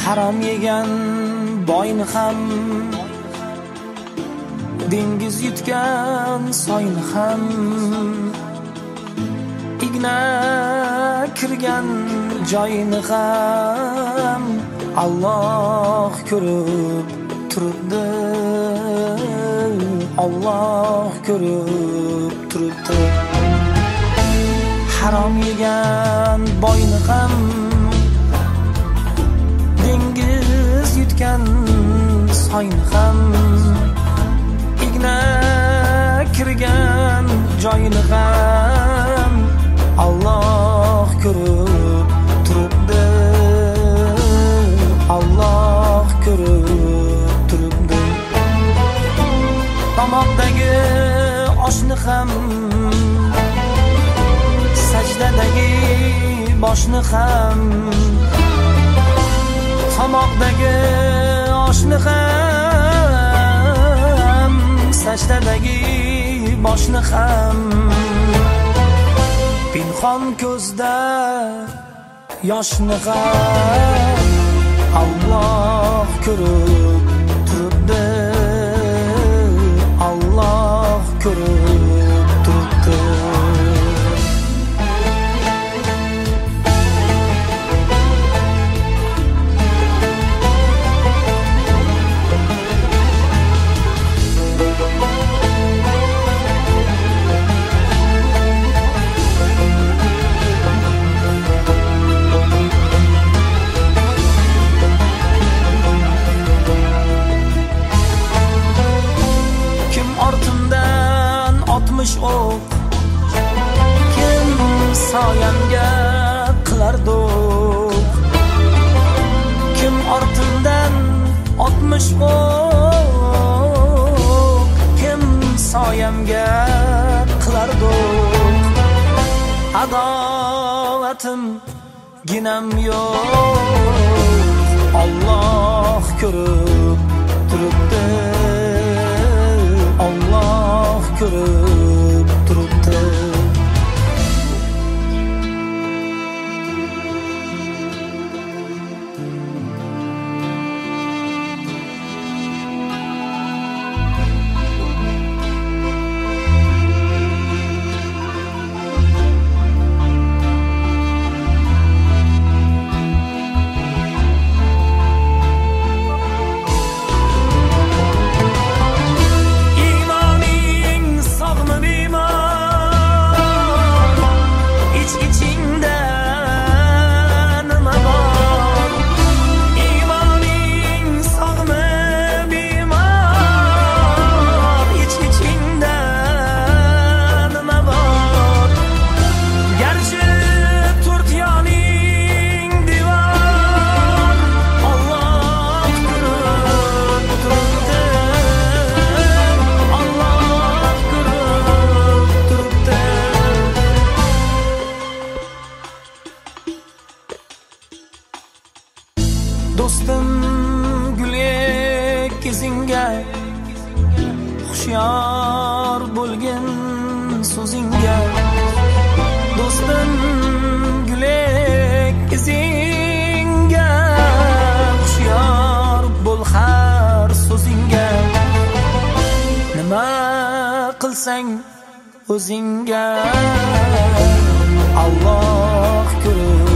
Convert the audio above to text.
Harom yegan boyni ham, dengiz yutgan soyni ham, igna kirgan joyini ham Alloh ko'rib turibdi, Alloh ko'rib turibdi. Harom yegan boyni ham, dengiz yutgan soyni ham, igna kirgan joyini ham Alloh ko'rib turibdi, Alloh ko'rib turibdi. Tomoqdagi oshni ham, sajdadagi boshni ham, tomoqdagi oshni ham, sajdadagi boshni ham, pinhon ko'zda yoshni ham Alloh ko'rib turibdi, Alloh ko'rib turibdi. O'q, kim soyamga qilar do'q, kim ortimdan 60 o'q, kim soyamga qilar do'q. Adovatim ginam yo'q, Alloh ko'rib turibdi, Alloh ko'rib turibdi. Do'stim gulek izingga, hushyor bo'lgin so'zingga. Do'stim gulek izingga, hushyor bo'l har so'zingga. Nima qilsang o'zingga Alloh ko'rib